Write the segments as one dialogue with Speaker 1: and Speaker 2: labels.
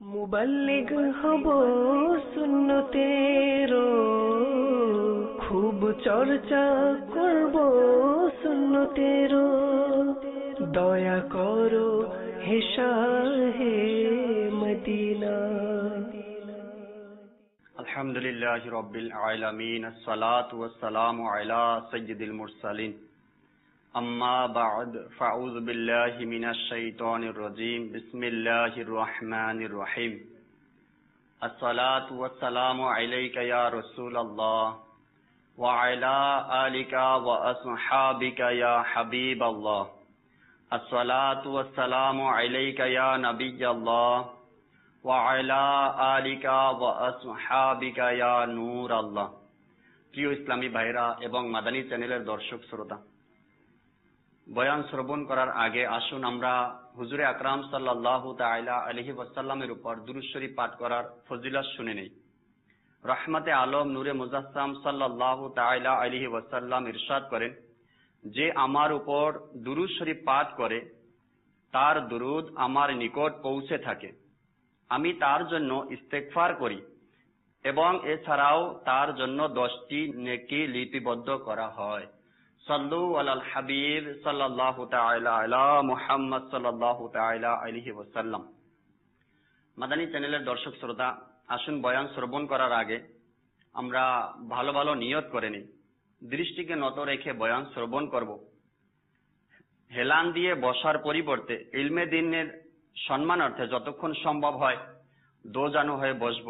Speaker 1: মুবাল্লিগ হব সুন্নতেরো, খুব চর্চা করব সুন্নতেরো। দয়া করো হে শাহে মদিনা।
Speaker 2: আলহামদুলিল্লাহি রাব্বিল আলামিন, আসসালাতু ওয়াসসালামু আলা সাইয়্যিদিল মুরসালিন। আম্মা বা'দ, ফাউযু বিল্লাহি মিনাশ শাইতানির রাজীম। বিসমিল্লাহির রহমানির রহিম। আসসালাতু ওয়াসসালামু আলাইকা ইয়া রাসূলাল্লাহ ওয়া আলা আলিকা ওয়া আসহাবিকা ইয়া হাবিবাল্লাহ। আসসালাতু ওয়াসসালামু আলাইকা ইয়া নাবিয়াল্লাহ ওয়া আলা আলিকা ওয়া আসহাবিকা ইয়া নূরাল্লাহ। প্রিয় ইসলামী ভাইরা এবং মাদানী চ্যানেলের দর্শক শ্রোতা, বয়ান শ্রবণ করার আগে আসুন আমরা হুজুরে আকরাম সাল্লাল্লাহু তাআলা আলাইহি ওয়াসাল্লামের উপর দুরূদ শরীফ পাঠ করার ফজিলত শুনে নেই। রহমতে আলম নূরে মুজাসসাম সাল্লাল্লাহু তাআলা আলাইহি ওয়াসাল্লাম ইরশাদ করেন, যে আমার উপর দুরূদ শরীফ পাঠ করে তার দুরূদ আমার নিকট পৌঁছে থাকে, আমি তার জন্য ইস্তেগফার করি এবং এছাড়াও তার জন্য 10টি নেকি লিপিবদ্ধ করা হয়। সাল্লু আলাল হাবিব সাল্লাল্লাহু তাআলা আলা মুহাম্মদ সাল্লাল্লাহু তাআলা আলাইহি ওয়াসাল্লাম। মাদানী চ্যানেলের দর্শক শ্রোতা, আসুন বয়ান শ্রবণ করার আগে আমরা ভালো ভালো নিয়ত করে নিই। দৃষ্টিকে নত রেখে বয়ান শ্রবণ করব। হেলান দিয়ে বসার পরিবর্তে ইলমে দ্বীনের সম্মানার্থে যতক্ষণ সম্ভব হয় দোজানু হয়ে বসব।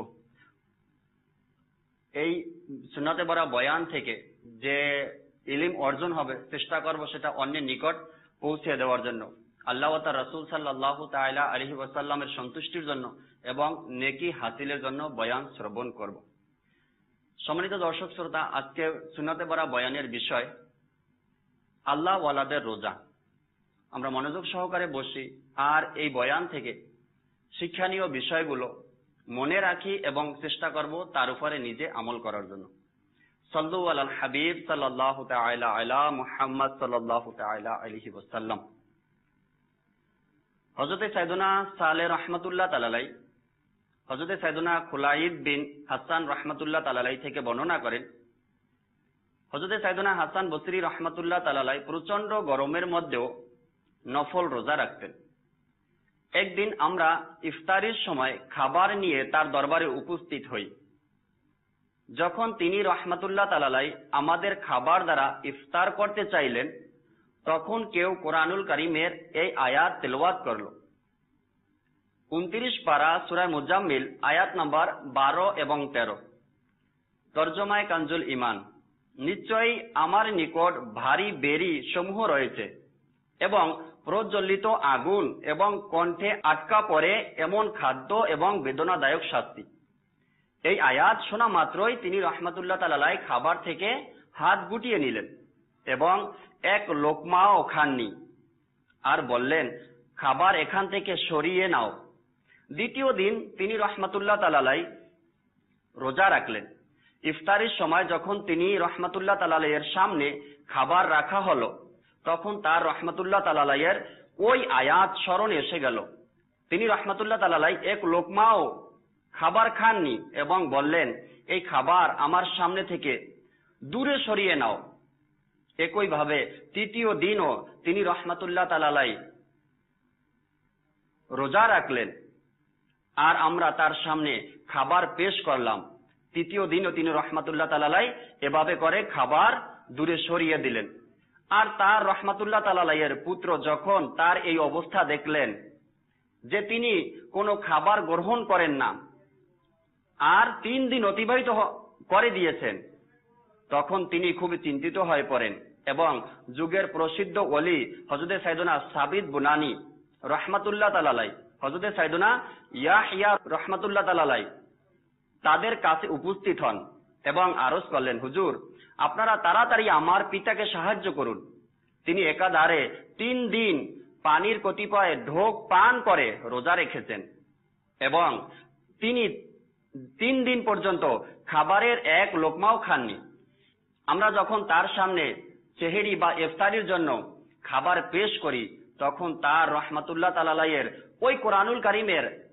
Speaker 2: এই সুন্নতে ভরা বয়ান থেকে যে ইলম অর্জন হবে চেষ্টা করব সেটা অন্যের নিকট পৌঁছে দেওয়ার জন্য, আল্লাহ ও তার রাসূল সাল্লাল্লাহু তাআলা আলাইহি ওয়াসাল্লামের সন্তুষ্টির জন্য এবং নেকি হাসিলের জন্য বয়ান শ্রবণ করব। সম্মানিত দর্শক শ্রোতা, আজকে সুন্নতে ভরা বয়ানের বিষয় আল্লাহ ওয়ালাদের রোজা। আমরা মনোযোগ সহকারে বসি আর এই বয়ান থেকে শিক্ষণীয় বিষয়গুলো মনে রাখি এবং চেষ্টা করব তার উপরে নিজে আমল করার জন্য। সাল্লু আলাল হাবিব সাল্লাল্লাহু তাআলা আলা মুহাম্মদ সাল্লাল্লাহু তাআলা আলাইহি ওয়াসাল্লাম। হযরতে সাইয়েদনা সালেহ রাহমাতুল্লাহ তাআলা আলাইহি, হযরতে সাইয়েদনা খুলাইদ বিন হাসান রাহমাতুল্লাহ তাআলা আলাইহি থেকে বর্ণনা করেন, হযরতে সাইয়েদনা হাসান বসরি রাহমাতুল্লাহ তাআলা আলাইহি প্রচন্ড গরমের মধ্যেও নফল রোজা রাখতেন। একদিন আমরা ইফতারির সময় খাবার নিয়ে তার দরবারে উপস্থিত হই। যখন তিনি রাহমাতুল্লাহ তাআলা আলাইহি আমাদের খাবার দ্বারা ইফতার করতে চাইলেন, তখন কেউ কোরআনুল কারীমের এই আয়াত তেলাওয়াত করল। 29 পারা সূরা মুজাম্মিল আয়াত নাম্বার 12 এবং 13। তরজমায়ে কানজুল ঈমান, নিশ্চয়ই আমার নিকট ভারী বেরি সমূহ রয়েছে এবং প্রজ্বলিত আগুন এবং কণ্ঠে আটকা পড়ে এমন খাদ্য এবং বেদনাদায়ক শাস্তি। এই আয়াত শোনা মাত্রই তিনি রাহমাতুল্লাহ তাআলা আলাইহি খাবার থেকে হাত গুটিয়ে নিলেন এবং এক লোকমাও খাননি আর বললেন, খাবার এখান থেকে সরিয়ে নাও। দ্বিতীয় দিন তিনি রাহমাতুল্লাহ তাআলা আলাইহি রোজা রাখলেন। ইফতারির সময় যখন তিনি রাহমাতুল্লাহ তাআলা আলাইহির সামনে খাবার রাখা হলো, তখন তার রাহমাতুল্লাহ তাআলা আলাইহির ওই আয়াত স্মরণে এসে গেল। তিনি রাহমাতুল্লাহ তাআলা আলাইহি এক লোকমাও খাবার খাননি এবং বললেন, এই খাবার আমার সামনে থেকে দূরে সরিয়ে নাও। একইভাবে তৃতীয় দিনও তিনি রাহমাতুল্লাহ তাআলা আলাইহি রোজা রাখলেন আর আমরা তার সামনে খাবার পেশ করলাম। তৃতীয় দিনও তিনি রাহমাতুল্লাহ তাআলা আলাইহি এভাবে করে খাবার দূরে সরিয়ে দিলেন। আর তার রাহমাতুল্লাহ তাআলা আলাইহির পুত্র যখন তার এই অবস্থা দেখলেন যে তিনি কোনো খাবার গ্রহণ করেন না আর 3 দিন অতিবাহিত করে দিয়েছেন, তখন তিনি খুব চিন্তিত হয়ে পড়েন এবং যুগের প্রসিদ্ধ ওলি হযরতে সাইয়েদনা সাবিত বুনানি রাহমাতুল্লাহ তাআলা আলাইহি, হযরতে সাইয়েদনা ইয়াহইয়া রাহমাতুল্লাহ তাআলা আলাইহি তাদের কাছে উপস্থিত হন এবং আরজ করলেন, হুজুর, আপনারা তাড়াতাড়ি আমার পিতাকে সাহায্য করুন। তিনি একাধারে 3 দিন পানির কতিপয় ঢোক পান করে রোজা রেখেছেন এবং তিনি 3 দিন পর্যন্ত খাবারের এক লোকমাও খাননি। আমরা যখন তার সামনে সেহেরি বা ইফতারির জন্য খাবার পেশ করি, তখন তার রাহমাতুল্লাহ তাআলা আলাইহির ওই কোরআনুল কারীমের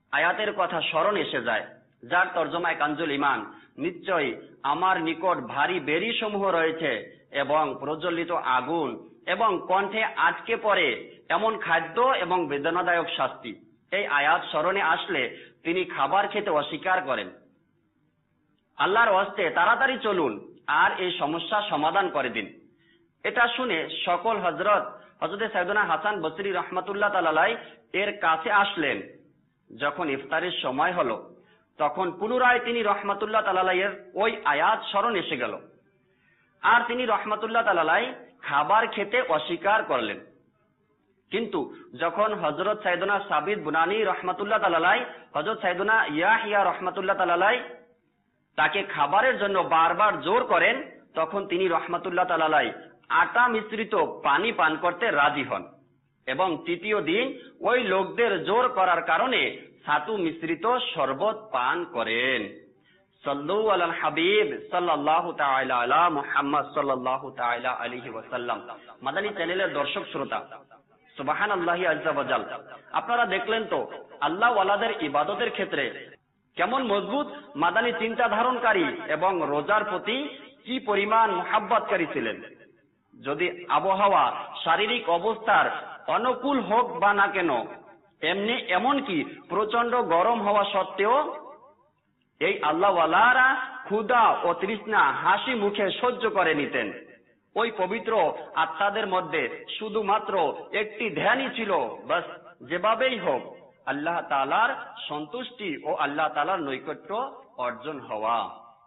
Speaker 2: আয়াতের কথা স্মরণ এসে যায়, যার তর্জমায় কানজুল ঈমান, নিশ্চয়ই আমার নিকট ভারী বেরি সমূহ রয়েছে এবং প্রজ্বলিত আগুন এবং কণ্ঠে আটকে পড়ে এমন খাদ্য এবং বেদনাদায়ক শাস্তি। এই আয়াত স্মরণে আসলে তিনি খাবার খেতে অস্বীকার করেন। আল্লাহর ওয়াস্তে তাড়াতাড়ি চলুন আর এই সমস্যা সমাধান করে দিন। এটা শুনে সকল হযরতে সাইয়েদনা হাসান বসরি রহমাতুল্লাহ তাআলা আলাইহি এর কাছে আসলেন। যখন ইফতারের সময় হলো, তখন পুনরায় তিনি রহমাতুল্লাহ তাআলা আলাইহির ওই আয়াত স্মরণ এসে গেল, আর তিনি রহমাতুল্লাহ তাআলা আলাইহি খাবার খেতে অস্বীকার করলেন। কিন্তু যখন হযরত সাইয়েদনা সাবিত বুনানি রহমাতুল্লাহ তাআলা আলাইহি, হযরত সাইয়েদনা ইয়াহইয়া রহমাতুল্লাহ তাআলা আলাইহি তাকে খাবারের জন্য বারবার জোর করেন, তখন তিনি রহমাতুল্লাহ তাআলা আলাইহি আটা মিশ্রিত পানি পান করতে রাজি হন এবং তৃতীয় দিন ওই লোকদের জোর করার কারণে ছাতু মিশ্রিত শরবত পান করেন। সাল্লু আলাল হাবিব সাল্লাল্লাহু তাআলা আলা মুহাম্মদ সাল্লাল্লাহু তাআলা আলাইহি ওয়াসাল্লাম। মাদানী চ্যানেলের দর্শক শ্রোতা, সুবহানাল্লাহি আযজা ওয়া জাল, আপনারা দেখলেন তো আল্লাহ ওয়ালাদের ইবাদতের ক্ষেত্রে কেমন মজবুত মাদানী চিন্তা ধারণকারী এবং রোজার প্রতি কি পরিমাণ মুহাব্বতকারী ছিলেন। যদি আবহাওয়া শারীরিক অবস্থার অনুকূল হোক বা না কেন, এমনকি প্রচন্ড গরম হওয়া সত্ত্বেও এই আল্লাহওয়ালারা ক্ষুধা ও তৃষ্ণা হাসি মুখে সহ্য করে নিতেন। ওই পবিত্র আত্মাদের মধ্যে শুধুমাত্র একটি ধ্যানই ছিল, বাস যেভাবেই হোক আল্লাহ তাআলার সন্তুষ্টি ও আল্লাহ তাআলার নৈকট্য অর্জন হওয়া।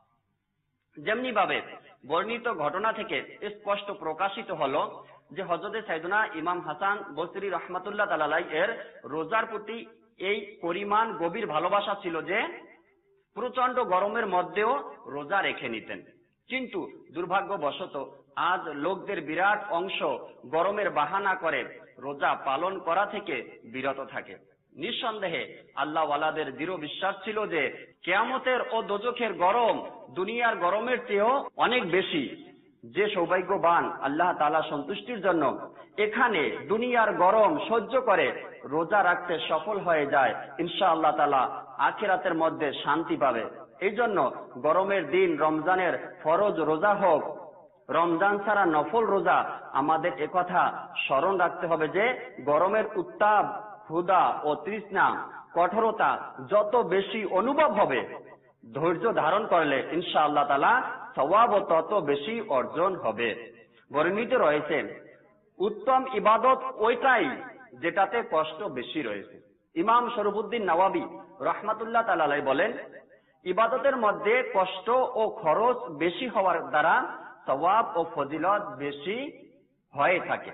Speaker 2: যেমনি ভাবে বর্ণিত ঘটনা থেকে স্পষ্ট প্রকাশিত হলো যে হযরতে সাইয়েদনা ইমাম হাসান বসরি রহমাতুল্লাহ তাআলা আলাইহি এর রোজার প্রতি এই পরিমাণ গভীর ভালোবাসা ছিল যে প্রচন্ড গরমের মধ্যেও রোজা রেখে নিতেন। কিন্তু দুর্ভাগ্যবশত আজ লোকদের বিরাট অংশ গরমের বাহানা করে রোজা পালন করা থেকে বিরত থাকে। নিঃসন্দেহে আল্লাহ ওয়ালাদের দৃঢ় বিশ্বাস ছিল যে কিয়ামতের ও দোজখের গরম দুনিয়ার গরমের চেয়েও অনেক বেশি। যে সৌভাগ্যবান আল্লাহ তাআলা সন্তুষ্টির জন্য এখানে দুনিয়ার গরম সহ্য করে রোজা রাখতে সফল হয়ে যায়, ইনশাআল্লাহ তাআলা আখিরাতের মধ্যে শান্তি পাবে। এই জন্য গরমের দিন রমজানের ফরজ রোজা হোক, রমজান ছাড়া নফল রোজা, আমাদের একথা স্মরণ রাখতে হবে যে গরমের উত্তাপ, ক্ষুধা ও তৃষ্ণা, কঠোরতা যত বেশি অনুভব হবে, ধৈর্য ধারণ করলে ইনশাআল্লাহ তাআলা সওয়াব তত বেশি অর্জন হবে। বর্ণিত রয়েছে উত্তম ইবাদত ওইটাই যেটাতে কষ্ট বেশি রয়েছে। ইমাম শরফুদ্দিন নওয়াবী রহমাতুল্লাহ তাআলা আলাইহি বলেন, ইবাদতের মধ্যে কষ্ট ও খরচ বেশি হওয়ার দ্বারা সওয়াব ও ফজিলত বেশি হয়ে থাকে।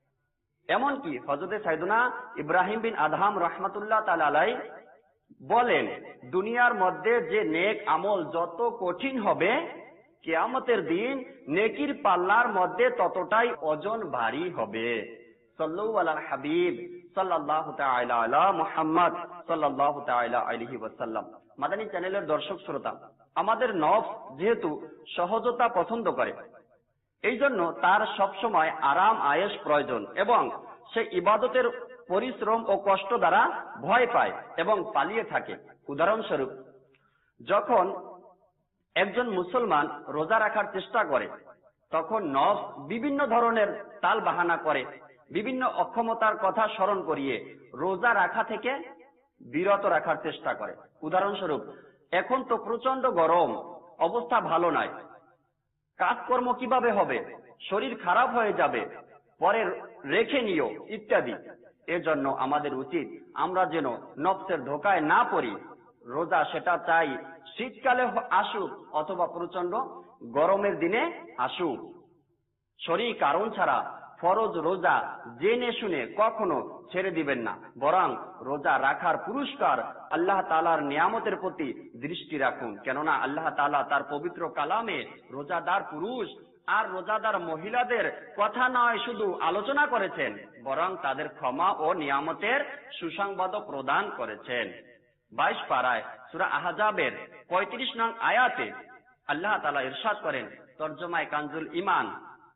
Speaker 2: এমনকি হযরতে সাইয়েদনা ইব্রাহিম বিন আদহাম রহমাতুল্লাহ তাআলা আলাইহি বলেন, দুনিয়ার মধ্যে যে নেক আমল যত কঠিন হবে, কিয়ামতের দিন নেকির পাল্লার মধ্যে ততটাই ওজন ভারী হবে। সাল্লু আলাল হাবিব সাল্লাল্লাহু তাআলা আলা মুহাম্মদ সাল্লাল্লাহু তাআলা আলাইহি ওয়াসাল্লাম। মাদানী চ্যানেলের দর্শক শ্রোতা, আমাদের নফস যেহেতু সহজতা পছন্দ করে, এই জন্য তার সবসময় আরাম আয়েশ প্রয়োজন এবং সে ইবাদতের পরিশ্রম ও কষ্ট দ্বারা ভয় পায় এবং পালিয়ে থাকে। উদাহরণস্বরূপ, যখন একজন মুসলমান রোজা রাখার চেষ্টা করে, তখন নফস বিভিন্ন ধরনের তাল বাহানা করে, বিভিন্ন অক্ষমতার কথা স্মরণ করিয়ে রোজা রাখা থেকে বিরত রাখার চেষ্টা করে। উদাহরণস্বরূপ, এখন তো প্রচন্ড গরম, অবস্থা ভালো নয়, কাজকর্ম কিভাবে হবে, শরীর খারাপ হয়ে যাবে, পরে রেখে নিও ইত্যাদি। এজন্য আমাদের উচিত আমরা যেন নফসের ধোকায় না পড়ি। রোজা সেটা চাই শীতকালে আসুক অথবা প্রচন্ড গরমের দিনে আসুক, শরীর কারণ ছাড়া ফরজ রোজা জেনে শুনে কখনো ছেড়ে দিবেন না, বরং রোজা রাখার পুরস্কার আল্লাহ তাআলার নিয়ামতের প্রতি দৃষ্টি রাখুন। কেননা আল্লাহ তাআলা তার পবিত্র কালামে রোজাদার পুরুষ আর রোজাদার মহিলাদের কথা নয় শুধু আলোচনা করেছেন, বরং তাদের ক্ষমা ও নিয়ামতের সুসংবাদ প্রদান করেছেন। 22 পারায় সূরা আহজাবের 35 নং আয়াতে আল্লাহ তাআলা ইরশাদ করেন, তরজমায়ে কানজুল ঈমান,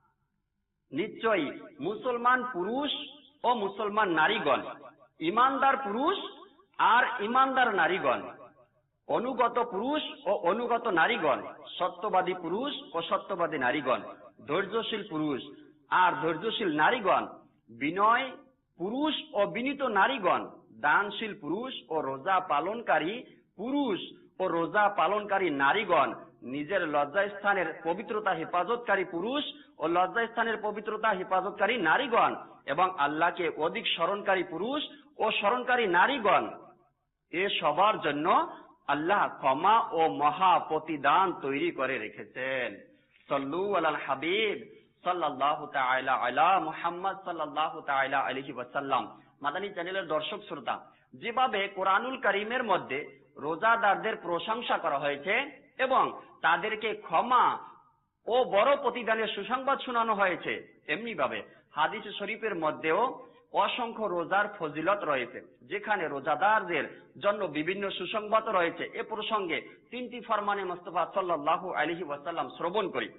Speaker 2: নিশ্চয়ই মুসলমান পুরুষ ও মুসলমান নারীগণ, ইমানদার পুরুষ আর ইমানদার নারীগণ, অনুগত পুরুষ ও অনুগত নারীগণ, সত্যবাদী পুরুষ ও সত্যবাদী নারীগণ, ধৈর্যশীল পুরুষ আর ধৈর্যশীল নারীগণ, বিনয় পুরুষ ও বিনীত নারীগণ, দানশীল পুরুষ ও রোজা পালনকারী পুরুষ ও রোজা পালনকারী নারীগণ, নিজের লজ্জাস্থানের পবিত্রতা হেফাজতকারী পুরুষ ও লজ্জাস্থানের পবিত্রতা হেফাজতকারী নারীগণ, এবং আল্লাহকে অধিক স্মরণকারী পুরুষ ও স্মরণকারী নারীগণ, এ সবার জন্য আল্লাহ ক্ষমা ও মহা প্রতিদান তৈরি করে রেখেছেন। সাল্লু আলাল হাবিব সাল্লাল্লাহু তাআলা আলা মুহাম্মদ সাল্লাল্লাহু তাআলা আলাইহি ওয়াসাল্লাম। মাদানী চ্যানেলের দর্শক শ্রোতা, যেভাবে কোরআনুল কারীমের মধ্যে রোজাদারদের প্রশংসা করা হয়েছে এবং তাদেরকে ক্ষমা ও বড় প্রতিদানের সুসংবাদ শোনানো হয়েছে, এমনি ভাবে হাদিস শরীফের মধ্যেও অসংখ্য রোজার ফজিলত রয়েছে, যেখানে রোজাদারদের জন্য বিভিন্ন সুসংবাদ রয়েছে। এ প্রসঙ্গে 3টি ফরমানে মুস্তাফা সাল্লাল্লাহু আলাইহি ওয়াসাল্লাম শ্রবণ করি।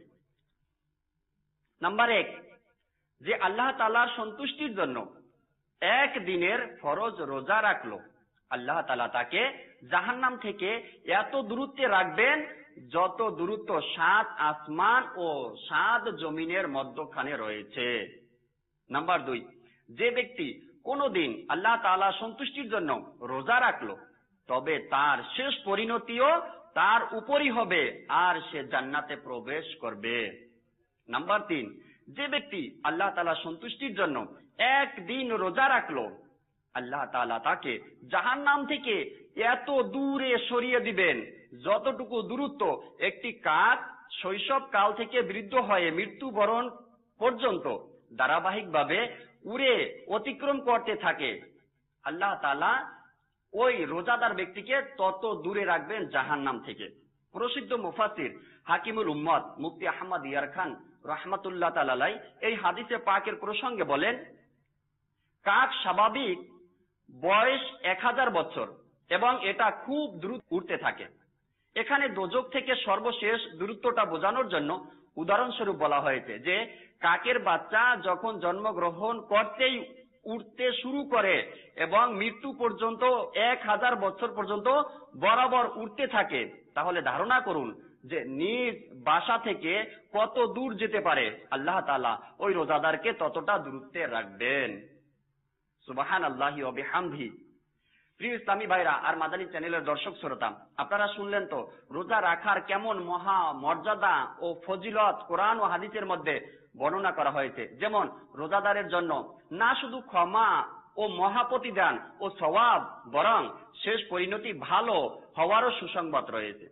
Speaker 2: নাম্বার 1, যে আল্লাহ তাআলার সন্তুষ্টির জন্য এক দিনের ফরজ রোজা রাখলো, আল্লাহ তাআলা তাকে জাহান্নাম থেকে এত দূরত্বে রাখবেন যত দূরত্ব 7 আসমান ও 7 জমিনের মধ্যখানে রয়েছে। নাম্বার 2, যে ব্যক্তি কোনদিন আল্লাহ তাআলার সন্তুষ্টির জন্য রোজা রাখলো, তবে তার শেষ পরিণতিও তার উপরই হবে আর সে জান্নাতে প্রবেশ করবে। নাম্বার 3, যে ব্যক্তি আল্লাহ তাআলার সন্তুষ্টির জন্য একদিন রোজা রাখলো, আল্লাহ তাআলা তাকে জাহান্নাম থেকে এত দূরে সরিয়ে দিবেন যতটুকু দূরত্ব একটি কাক শৈশব কাল থেকে বৃদ্ধ হয়ে মৃত্যুবরণ পর্যন্ত ধারাবাহিকভাবে উড়ে অতিক্রম করতে থাকে। আল্লাহ তাআলা ওই রোজাদার ব্যক্তিকে তত দূরে রাখবেন জাহান্নাম থেকে। প্রসিদ্ধ মুফাসসির হাকিমুল উম্মত মুফতি আহমদ ইয়ার খান রাহমাতুল্লাহ তাআলা আলাইহি এই হাদিসে পাকের প্রসঙ্গে বলেন, কাক স্বাভাবিক বয়স 1000 বছর এবং এটা খুব দ্রুত উড়তে থাকে। এখানে দোজখ থেকে সর্বশেষ দূরত্বটা বোঝানোর জন্য উদাহরণস্বরূপ বলা হয়েছে যে কাকের বাচ্চা যখন জন্মগ্রহণ করতেই উঠতে শুরু করে এবং মৃত্যু পর্যন্ত 1000 বছর পর্যন্ত বরাবর উঠতে থাকে, তাহলে ধারণা করুন যে নিজ বাসা থেকে কত দূর যেতে পারে। আল্লাহ তাআলা ওই রোজাদারকে ততটা দূরত্বে রাখবেন। সুবহানাল্লাহি ওয়া বিহামদিহি। প্রিয় ইসলামী ভাইরা আর মাদানী চ্যানেলের দর্শক শ্রোতা, আপনারা শুনলেন তো রোজা রাখার কেমন মহা মর্যাদা ও ফজিলত কোরআন ও হাদিসের মধ্যে বর্ণনা করা হয়েছে। যেমন রোজাদারের জন্য না শুধু ক্ষমা ও মহা প্রতিদান ও সওয়াব, বরং শেষ পরিণতি ভালো হওয়ারও সুসংবাদ রয়েছে।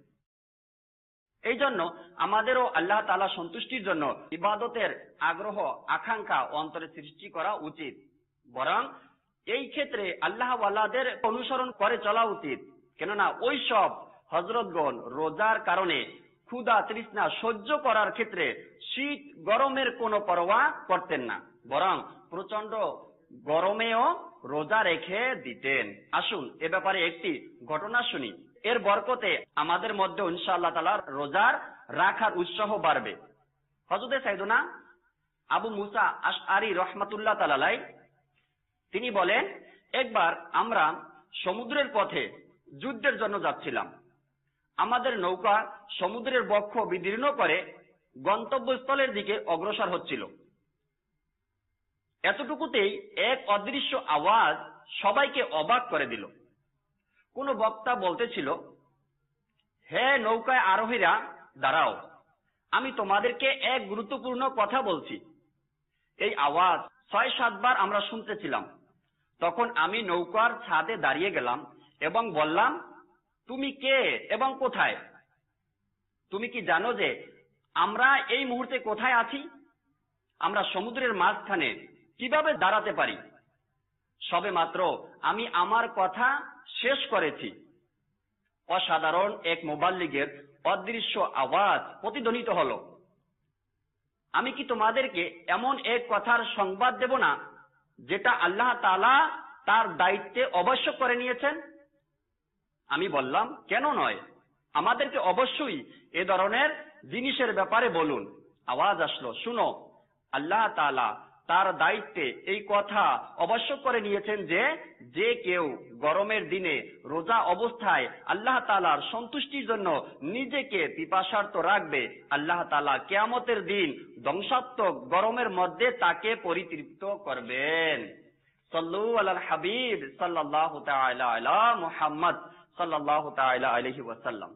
Speaker 2: এই জন্য আমাদেরও আল্লাহ তাআলা সন্তুষ্টির জন্য ইবাদতের আগ্রহ আকাঙ্ক্ষা অন্তরে সৃষ্টি করা উচিত, বরং এই ক্ষেত্রে আল্লাহ ওয়ালাদের অনুসরণ করে চলা উচিত। কেননা ওই সব হযরতগণ রোজার কারণে ক্ষুধা তৃষ্ণা সহ্য করার ক্ষেত্রে শীত গরমের কোনো পরোয়া করতেন না, বরং প্রচন্ড গরমেও রোজা রেখে দিতেন। আসুন এ ব্যাপারে একটি ঘটনা শুনি, এর বরকতে আমাদের মধ্যে ইনশাআল্লাহ তাআলা রোজার রাখার উৎসাহ বাড়বে। হযরত সাইয়েদনা আবু মুসা আশআরী রাহমাতুল্লাহ তাআলা আলাইহি তিনি বলেন, একবার আমরা সমুদ্রের পথে যুদ্ধের জন্য যাচ্ছিলাম। আমাদের নৌকা সমুদ্রের বক্ষ বিদীর্ণ করে গন্তব্যস্থলের দিকে অগ্রসর হচ্ছিল। এতটুকুতেই এক অদৃশ্য আওয়াজ সবাইকে অবাক করে দিল। কোন বক্তা বলতেছিল, হে নৌকায় আরোহীরা দাঁড়াও, আমি তোমাদেরকে এক গুরুত্বপূর্ণ কথা বলছি। এই আওয়াজ 6-7 বার আমরা শুনতেছিলাম। তখন আমি নৌকার ছাদে দাঁড়িয়ে গেলাম এবং বললাম, তুমি কে এবং কোথায়? তুমি কি জানো যে আমরা এই মুহূর্তে কোথায় আছি? আমরা সমুদ্রের মাঝখানে কিভাবে দাঁড়াতে পারি? সবে মাত্র আমি আমার কথা শেষ করেছি, অসাধারণ এক মুবাল্লিগের অদৃশ্য আওয়াজ প্রতিধ্বনিত হলো। আমি কি তোমাদেরকে এমন এক কথার সংবাদ দেব না যেটা আল্লাহ তাআলা তার দায়িত্বে অবশ্যক করে নিয়েছেন? আমি বললাম, কেন নয়, আমাদেরকে অবশ্যই এ ধরনের জিনিসের ব্যাপারে বলুন। আওয়াজ আসলো, শুনো, আল্লাহ তাআলা তার দায়িত্বে এই কথা অবশ্য করে নিয়েছেন যে যে কেউ গরমের দিনে রোজা অবস্থায় আল্লাহ তাআলার সন্তুষ্টির জন্য নিজেকে পিপাসার্ত রাখবে, আল্লাহ তাআলা কিয়ামতের দিন ধ্বংসাত্মক গরমের মধ্যে তাকে পরিতৃপ্ত করবেন। সাল্লু আলাল হাবিব সাল্লাল্লাহু তাআলা আলা মুহাম্মদ সাল্লাল্লাহু তাআলা আলাইহি ওয়াসাল্লাম।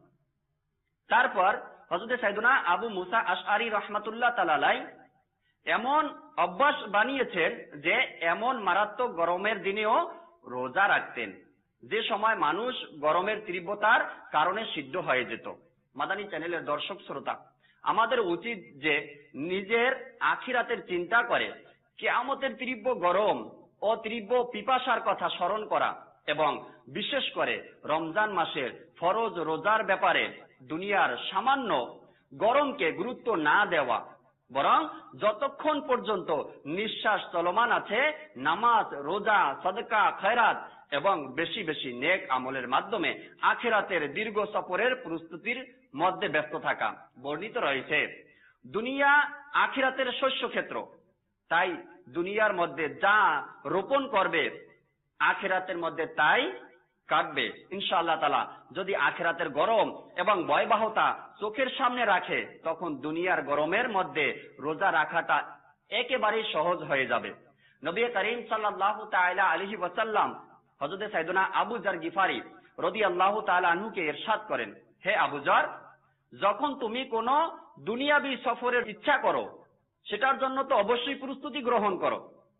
Speaker 2: তারপর হযরত সাইয়েদনা আবু মুসা আশআরী রাহমাতুল্লাহ তাআলা আলাইহি এমন অভ্যাস বানিয়েছেন যে এমন মারাত্মক গরমের দিনেও রোজা রাখতেন যে সময় মানুষ গরমের তীব্রতার কারণে সিদ্ধ হয়ে যেত। মাদানী চ্যানেলের দর্শক শ্রোতা, আমাদের উচিত যে নিজের আখিরাতের চিন্তা করে কিয়ামতের তীব্র গরম ও তীব্র পিপাসার কথা স্মরণ করা এবং বিশেষ করে রমজান মাসের ফরজ রোজার ব্যাপারে দুনিয়ার সামান্য গরমকে গুরুত্ব না দেওয়া, বরং যতক্ষণ পর্যন্ত নিঃশ্বাস চলমান আছে নামাজ, রোজা, সাদকা, খয়রাত এবং বেশি বেশি নেক আমলের মাধ্যমে আখিরাতের দীর্ঘ সফরের প্রস্তুতির মধ্যে ব্যস্ত থাকা। বর্ণিত রয়েছে দুনিয়া আখিরাতের শস্য ক্ষেত্র, তাই দুনিয়ার মধ্যে যা রোপণ করবে আখিরাতের মধ্যে তাই কাটবে ইনশাআল্লাহ তাআলা। যদি আখিরাতের গরম এবং ভয়াবহতা চোখের সামনে রাখে তখন দুনিয়ার গরমের মধ্যে রোজা রাখাটা একেবারেই সহজ হয়ে যাবে। নবী করিম সাল্লাল্লাহু তাআলা আলাইহি ওয়াসাল্লাম হযরত সাইয়েদনা আবু যর গিফারি রাদিয়াল্লাহু তাআলা আনহুকে ইরশাদ করেন, হে আবু যর, যখন তুমি কোনো দুনিয়াবি সফরের ইচ্ছা করো সেটার জন্য তো অবশ্যই প্রস্তুতি গ্রহণ করো,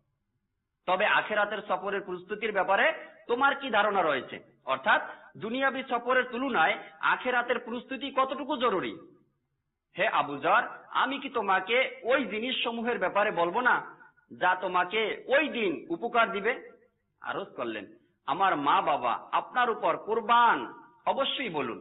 Speaker 2: তবে আখিরাতের সফরের প্রস্তুতির ব্যাপারে তোমার কি ধারণা রয়েছে? অর্থাৎ দুনিয়াবি সফরের তুলনায় আখিরাতের প্রস্তুতি কতটুকু জরুরি? হে আবু যর, আমি কি তোমাকে ওই জিনিস সমূহের ব্যাপারে বলবো না যা তোমাকে ওই দিন উপকার দিবে? আরজ করলেন, আমার মা বাবা আপনার উপর কুরবান, অবশ্যই বলুন।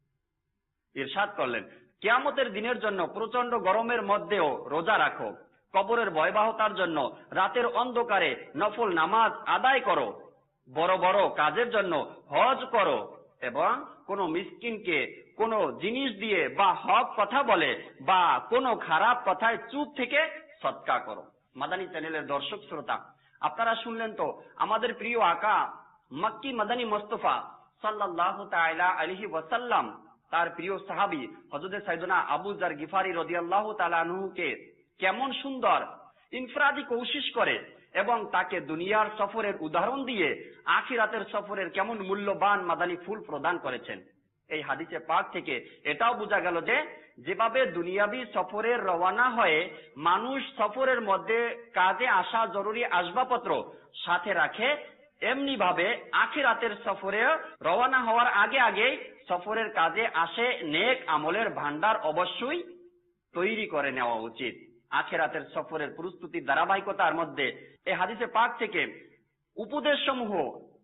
Speaker 2: ইরশাদ করলেন, কিয়ামতের দিনের জন্য প্রচন্ড গরমের মধ্যেও রোজা রাখো, কবরের ভয়াবহতার জন্য রাতের অন্ধকারে নফল নামাজ আদায় করো, বড় বড় কাজের জন্য হজ করো এবং কোনো মিসকিনকে কোনো জিনিস দিয়ে বা হক কথা বলে বা কোনো খারাপ কথায় চুপ থেকে সদকা করো। মাদানী চ্যানেলের দর্শক শ্রোতা, আপনারা শুনলেন তো আমাদের প্রিয় আকা মক্কি মাদানী মুস্তাফা সাল্লাল্লাহু তাআলা আলাইহি ওয়াসাল্লাম তার প্রিয় সাহাবী হযরত সাইয়েদনা আবু যর গিফারি রাদিয়াল্লাহু তাআলা আনহুকে কেমন সুন্দর ইনফরাদি কোশিশ করে এবং তাকে দুনিয়ার সফরের উদাহরণ দিয়ে আখিরাতের সফরের কেমন মূল্যবান মাদানী ফুল প্রদান করেছেন। এই হাদিসে পাক থেকে এটাও বোঝা গেল যে যেভাবে দুনিয়াবি সফরের রওনা হয়ে মানুষ সফরের মধ্যে কাজে আসা জরুরি আসবাবপত্র সাথে রাখে, এমনি ভাবে আখিরাতের সফরে রওনা হওয়ার আগে আগেই সফরের কাজে আসে নেক আমলের ভান্ডার অবশ্যই তৈরি করে নেওয়া উচিত। আখিরাতের সফরের প্রস্তুতির ধারাবাহিকতার মধ্যে এই হাদিসে পাক থেকে উপদেশ সমূহ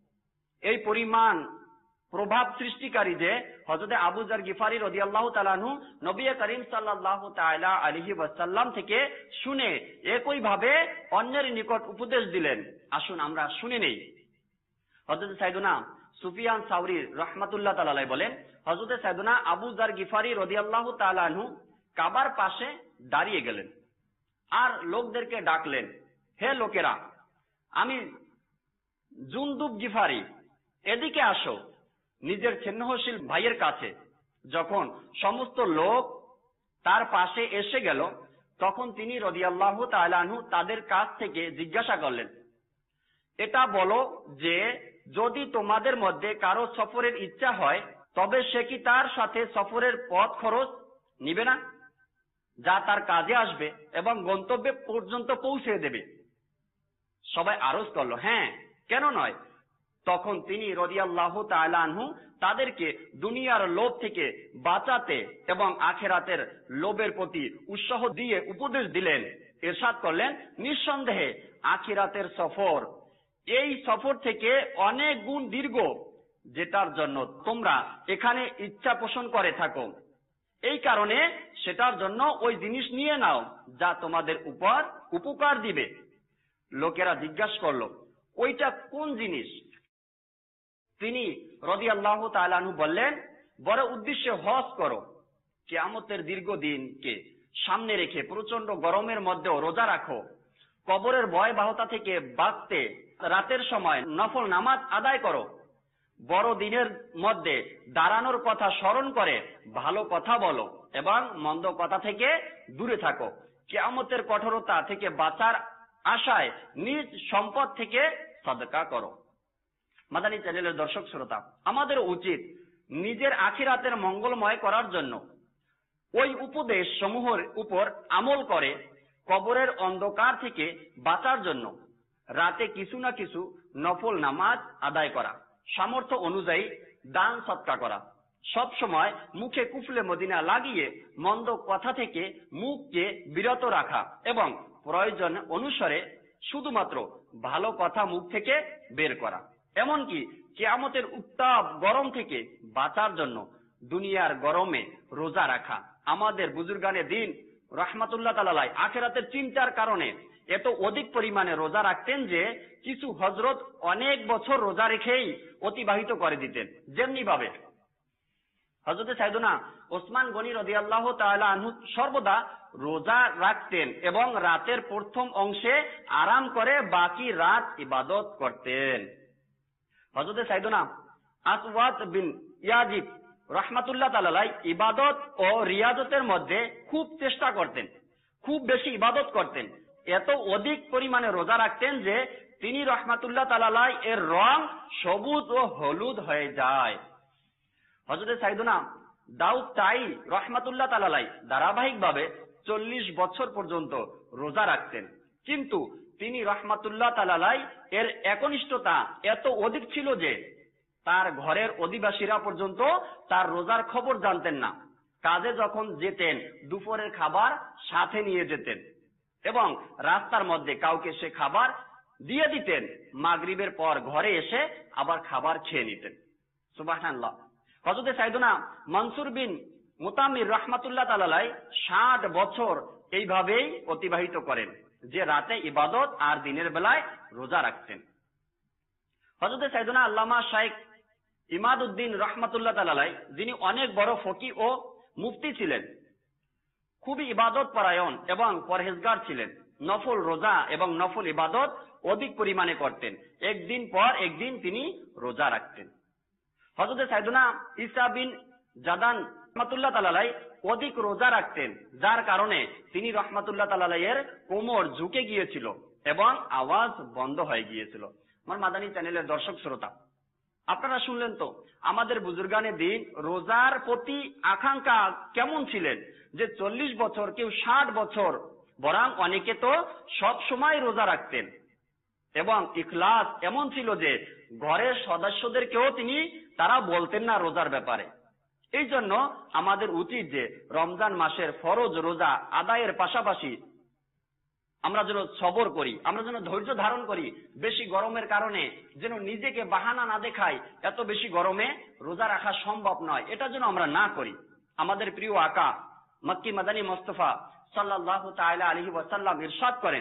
Speaker 2: এই পরিমাণ প্রভাব সৃষ্টিকারী যে হযরত আবু যর গিফারি রাদিয়াল্লাহু তাআলা আনহু নবী করিম সাল্লাল্লাহু তাআলা আলাইহি ওয়াসাল্লাম থেকে শুনে একই ভাবে অন্যের নিকট উপদেশ দিলেন। আসুন আমরা শুনে নেই। হযরত সাইয়েদনা সুফিয়ান সাওরী রাহমাতুল্লাহ তাআলা আলাইহি বলেন, হযরত সাইয়েদনা আবু যর গিফারি রাদিয়াল্লাহু তাআলা আনহু কাবার পাশে দাঁড়িয়ে গেলেন আর লোকদেরকে ডাকলেন, হে লোকেরা, আমি জুনদুব গিফারি, এদিকে আসো। নিজের স্নেহশীল ভাইয়ের কাছে যখন সমস্ত লোক তার পাশে এসে গেল তখন তিনি রাদিয়াল্লাহু তাআলা আনহু তাদের কাছ থেকে জিজ্ঞাসা করলেন, এটা বলো যে যদি তোমাদের মধ্যে কারো সফরের ইচ্ছা হয় তবে সে কি তার সাথে সফরের পথ খরচ নিবে না, যা তার কাজে আসবে এবং গন্তব্যে পর্যন্ত পৌঁছে দেবে? সবাই আরজ করলো, হ্যাঁ, কেন নয়। তখন তিনি রাদিয়াল্লাহু তাআলা আনহু তাদেরকে দুনিয়ার লোভ থেকে বাঁচাতে এবং আখিরাতের লোভের প্রতি উৎসাহ দিয়ে উপদেশ দিলেন। ইরশাদ করলেন, নিঃসন্দেহে আখিরাতের সফর এই সফর থেকে অনেক গুণ দীর্ঘ, যেটার জন্য তোমরা এখানে ইচ্ছা পোষণ করে থাকো। এই কারণে সেটার জন্য ওই জিনিস নিয়ে নাও যা তোমাদের উপর উপকার দিবে। লোকেরা জিজ্ঞাসা করলো, ওইটা কোন জিনিস? তিনি রাদিয়াল্লাহু তাআলা আনহু বললেন, বড় উদ্দেশ্যে হজ করো, কিয়ামতের দীর্ঘ দিনকে সামনে রেখে প্রচন্ড গরমের মধ্যেও রোজা রাখো, কবরের ভয়াবহতা থেকে বাঁচতে রাতের সময় নফল নামাজ আদায় করো। বড় দিনের মধ্যে দাঁড়ানোর কথা স্মরণ করে ভালো কথা বলো এবং মন্দ কথা থেকে দূরে থাকো। কিয়ামতের কঠোরতা থেকে বাঁচার আশায় নিজ সম্পদ থেকে সাদকা করো। মাদানী চ্যানেলের দর্শক শ্রোতা, আমাদের উচিত নিজের আখিরাতের মঙ্গলময় করার জন্য ওই উপদেশ সমূহের উপর আমল করে কবরের অন্ধকার থেকে বাঁচার জন্য রাতে কিছু না কিছু নফল নামাজ আদায় করা, সামর্থ্য অনুযায়ী দান সৎকা করা, সব সময় মুখে কুফলে মদিনা লাগিয়ে মন্দ কথা থেকে মুখকে বিরত রাখা এবং প্রয়োজন অনুসারে শুধুমাত্র ভালো কথা মুখ থেকে বের করা। এমনকি কিয়ামতের উত্তাপ গরম থেকে বাঁচার জন্য দুনিয়ার গরমে রোজা রাখা। আমাদের বুজুর্গানে দিন রহমাতুল্লাহ তাআলা আখিরাতের চিন্তার কারণে এত অধিক পরিমাণে রোজা রাখতেন যে কিছু হযরত অনেক বছর রোজা রেখেই অতিবাহিত করে দিতেন। যেমনি ভাবে হযরত সাইয়েদনা ওসমান গনি রাদিয়াল্লাহু তাআলা আনহু সর্বদা রোজা রাখতেন এবং রাতের প্রথম অংশে আরাম করে বাকি রাত ইবাদত করতেন। হযরত সাইয়েদনা আসওয়াদ বিন ইয়াজিদ রহমাতুল্লাহ তাআলা ইবাদত ও রিয়াজতের মধ্যে খুব চেষ্টা করতেন, খুব বেশি ইবাদত করতেন, এত অধিক পরিমাণে রোজা রাখতেন যে তিনি রহমাতুল্লাহ তাআলা এর রং সবুজ ও হলুদ হয়ে যায়। হযরত সাইয়েদনা দাউদ তাই রহমাতুল্লাহ তাআলা ধারাবাহিকভাবে 40 বছর পর্যন্ত রোজা রাখতেন, কিন্তু তিনি রহমাতুল্লাহ তাআলা এর একনিষ্ঠতা এত অধিক ছিল যে তার ঘরের অধিবাসীরা পর্যন্ত তার রোজার খবর জানতেন না। কাজে যখন যেতেন দুপুরের খাবার সাথে নিয়ে যেতেন এবং রাস্তার মধ্যে কাউকে সে খাবার দিয়ে দিতেন, মাগরিবের পর ঘরে এসে আবার খাবার খেয়ে নিতেন। সুবহানাল্লাহ। হযরত সাইয়েদনা মনসুর বিন মুতামির রহমাতুল্লাহ তাআলা 60 বছর এইভাবেই অতিবাহিত করেন যে রাতে ইবাদত আর দিনের বেলায় রোজা রাখতেন। হযরত সাইয়েদনা আল্লামা শাইখ ইমাদউদ্দিন রহমাতুল্লাহ তাআলা যিনি অনেক বড় ফকি ও মুফতি ছিলেন, খুবই ইবাদত পরায়ণ এবং পরহেজগার ছিলেন, নফল রোজা এবং নফল ইবাদত অধিক পরিমাণে করতেন, একদিন পর একদিন তিনি রোজা রাখতেন। হযরত সাইয়েদনা ঈসা বিন জাদান রহমাতুল্লাহ তাআলা অধিক রোজা রাখতেন, যার কারণে তিনি রহমাতুল্লাহ তাআলা এর কোমর ঝুঁকে গিয়েছিল এবং আওয়াজ বন্ধ হয়ে গিয়েছিল। আমার মাদানী চ্যানেলের দর্শক শ্রোতা, আপনারা শুনলেন তো আমাদের বুজুর্গানে দিন রোজার প্রতি আকাঙ্ক্ষা কেমন ছিলেন, যে 40 বছর, কেউ 60 বছর, বরং অনেকে তো সব সময় রোজা রাখতেন এবং ইখলাস এমন ছিল যে ঘরের সদস্যদেরকেও তারা বলতেন না রোজার ব্যাপারে। এই জন্য আমাদের উচিত যে রমজান মাসের ফরজ রোজা আদায়ের পাশাপাশি আমরা যেন সবর করি, আমরা যেন ধৈর্য ধারণ করি। বেশি গরমের কারণে যেন নিজেকে বাহানা না দেখাই এত বেশি গরমে রোজা রাখা সম্ভব নয়, এটা যেন আমরা না করি। আমাদের প্রিয় আকা মক্কি মাদানী মুস্তাফা সাল্লাল্লাহু তাআলা আলাইহি ওয়াসাল্লাম ইরশাদ করেন,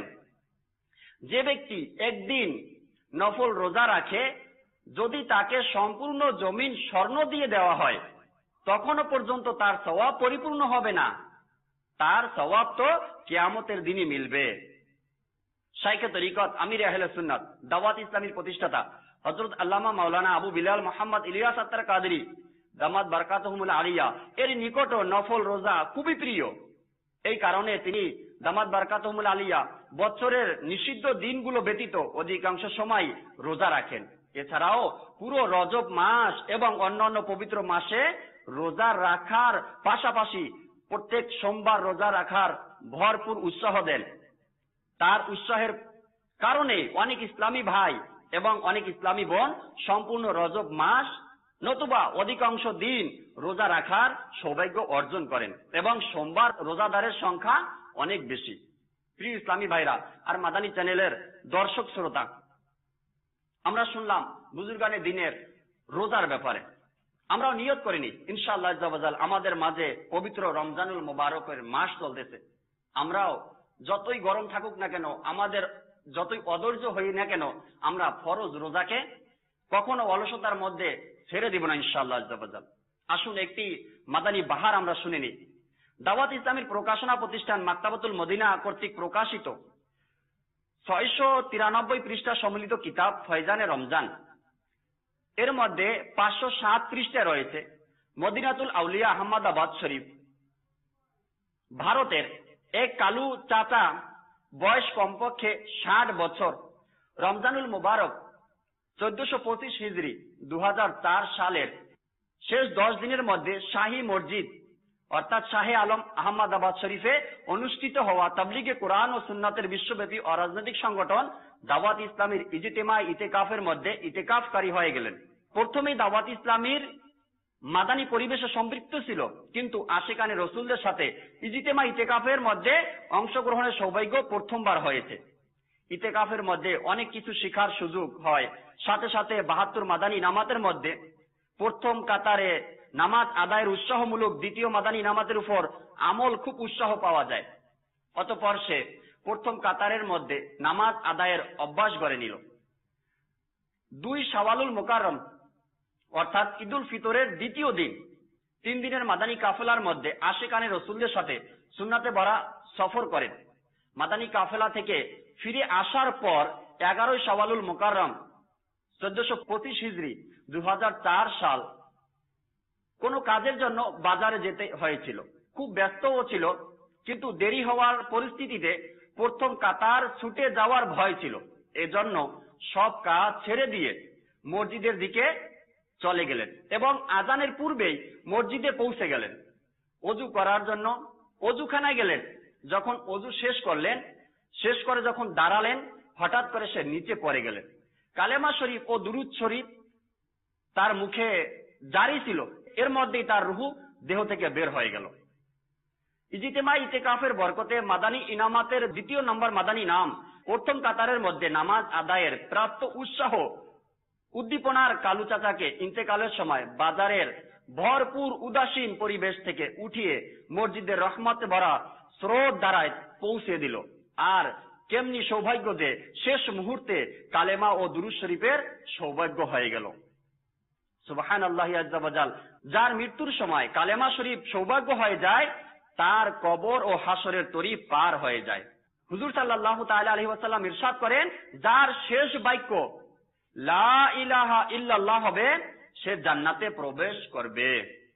Speaker 2: যে ব্যক্তি একদিন নফল রোজা রাখে যদি তাকে সম্পূর্ণ জমিন স্বর্ণ দিয়ে দেওয়া হয় তখনও পর্যন্ত তার সওয়াব পরিপূর্ণ হবে না, তার সওয়াব তো কিয়ামতের দিনই মিলবে। শাইখে তরিকত আমির আহলে সুন্নাত দাওয়াত ইসলামীর প্রতিষ্ঠাতা হযরত আল্লামা মাওলানা আবু বিলাল মোহাম্মদ ইলিয়াস আত্তার কাদরি দামাত বারাকাতুহুমুল আলিয়া এর নিকট নফল রোজা খুবই প্রিয়। এই কারণে তিনি দামাত বারাকাতুহুমুল আলিয়া বছরের নিষিদ্ধ দিনগুলো ব্যতীত অধিকাংশ সময় রোজা রাখেন। এছাড়াও পুরো রজব মাস এবং অন্যান্য পবিত্র মাসে রোজা রাখার পাশাপাশি প্রত্যেক সোমবার রোজা রাখার ভরপুর উৎসাহ দেন। তার উৎসাহের কারণে অনেক ইসলামী ভাই এবং অনেক ইসলামী বোন সম্পূর্ণ রজব মাস নতুবা অধিকাংশ দিন রোজা রাখার সৌভাগ্য অর্জন করেন এবং সোমবার রোজাদারের সংখ্যা অনেক বেশি। প্রিয় ইসলামী ভাইরা আর মাদানী চ্যানেলের দর্শক শ্রোতা, আমরা শুনলাম বুজুর্গানে দিনের রোজার ব্যাপারে। আমরাও নিয়ত করিনি ইনশাআল্লাহ আজ্জা ওয়া জাল আমাদের মাঝে পবিত্র রমজানুল মুবারকের মাস চলতেছে, আমরাও যতই গরম থাকুক না কেন, আমাদের যতই অধৈর্য হই না কেন, আমরা ফরজ রোজাকে কখনো অলসতার মধ্যে ছেড়ে দিব না ইনশাআল্লাহ আজ্জা ওয়া জাল। আসুন একটি মাদানী বাহার আমরা শুনে নিই। দাওয়াত ইসলামীর প্রকাশনা প্রতিষ্ঠান মাকতাবাতুল মদিনা কর্তৃক প্রকাশিত 693 পৃষ্ঠা সম্মিলিত কিতাব ফয়জানে রমজান, এর মধ্যে 507 পৃষ্ঠায় রয়েছে মদিনাতুল আউলিয়া আহমদাবাদ শরীফ। ভারতের এক কালু চাচা, বয়স কমপক্ষে 60 বছর, রমজানুল মুবারক 1425 হিজরি 2004 সালের শেষ 10 দিনের মধ্যে শাহী মসজিদ অর্থাৎ শাহে আলম আহমদাবাদ শরীফে অনুষ্ঠিত হওয়া তাবলিগে কোরআন ও সুন্নাতের বিশ্বব্যাপী অরাজনৈতিক সংগঠন দাওয়াত ইসলামীর ইজতিমা ইতেকাফের মধ্যে ইতেকাফকারী হয়ে গেলেন। প্রথমেই দাওয়াত ইসলামীর মাদানী পরিবেশে সম্পৃক্ত ছিল, কিন্তু আশিকানে রসুলদের সাথে ইজতিমা ইতেকাফের মধ্যে অংশগ্রহণের সৌভাগ্য প্রথমবার হয়েছে। ইতেকাফের মধ্যে অনেক কিছু শেখার সুযোগ হয়, সাথে সাথে 72 মাদানী নামাতের মধ্যে প্রথম কাতারে নামাজ আদায়ের উৎসাহমূলক দ্বিতীয় মাদানী নামাজের উপর আমল খুব উৎসাহ পাওয়া যায়। অতঃপর সে প্রথম কাতারের মধ্যে নামাজ আদায়ের অভ্যাস গড়ে নিল। 2 শাওয়ালুল মুকাররম অর্থাৎ ঈদুল ফিতরের দ্বিতীয় দিন 3 দিনের মাদানী কাফেলার মধ্যে আশিকানে রসুলদের সাথে সুন্নাতে ভরা সফর করেন। মাদানী কাফেলা থেকে ফিরে আসার পর 11 শাওয়ালুল মুকাররম 1425 হিজরি 2004 সাল কোনো কাজের জন্য বাজারে যেতে হয়েছিল। খুব ব্যস্তও ছিল, কিন্তু দেরি হওয়ার পরিস্থিতিতে প্রথম কাতার ছুটে যাওয়ার ভয় ছিল। এজন্য সব কাজ ছেড়ে দিয়ে মসজিদের দিকে চলে গেলেন এবং আজানের পূর্বেই মসজিদে পৌঁছে গেলেন। অজু করার জন্য অজুখানায় গেলেন। যখন অজু শেষ করলেন, শেষ করে যখন দাঁড়ালেন, হঠাৎ করে সে নিচে পড়ে গেলেন। কালেমা শরীফ ও দুরুদ শরীফ তার মুখে জারি ছিল, এর মধ্যেই তার রুহু দেহ থেকে বের হয়ে গেল। ইজতিমা ইতেকাফের বরকতে মাদানী ইনামাতের 2 নম্বর মাদানী নাম প্রথম কাতারের মধ্যে নামাজ আদায়ের প্রাপ্ত উৎসাহ উদ্দীপনার কালু চাচাকে ইন্তেকালের সময় বাজারের ভরপুর উদাসীন পরিবেশ থেকে উঠিয়ে মসজিদের রহমতে ভরা স্রোত দ্বারায় পৌঁছে দিল। আর কেমনি সৌভাগ্য যে শেষ মুহূর্তে কালেমা ও দুরূদ শরীফের সৌভাগ্য হয়ে গেল। সুবহানাল্লাহি আযজা ওয়া জাল। যার মৃত্যুর সময় কালেমা শরীফ সৌভাগ্য হয়ে যায়, তার কবর ও হাসরের তরি পার হয়ে যায়। হুজুর সাল্লাল্লাহু তাআলা আলাইহি ওয়াসাল্লাম ইরশাদ করেন, যার শেষ বাক্য লা ইলাহা ইল্লাল্লাহ হবে, সে জান্নাতে প্রবেশ করবে।